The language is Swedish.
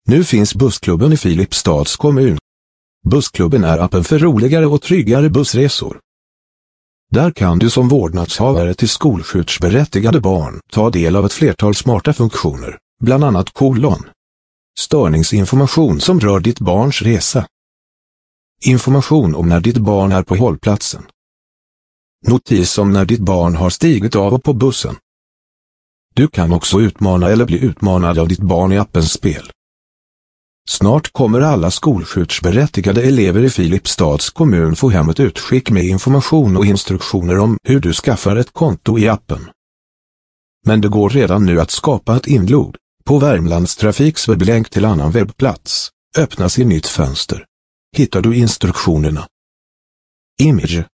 Nu finns bussklubben i Filipstads kommun. Bussklubben är appen för roligare och tryggare bussresor. Där kan du som vårdnadshavare till skolskjutsberättigade barn ta del av ett flertal smarta funktioner, bland annat störningsinformation som rör ditt barns resa. Information om när ditt barn är på hållplatsen. Notis om när ditt barn har stigit av och på bussen. Du kan också utmana eller bli utmanad av ditt barn i appens spel. Snart kommer alla skolskjutsberättigade elever i Filipstads kommun få hem ett utskick med information och instruktioner om hur du skaffar ett konto i appen. Men det går redan nu att skapa ett inlogg. På Värmlandstrafiks webblänk till annan webbplats öppnas i nytt fönster. Hittar du instruktionerna. Image.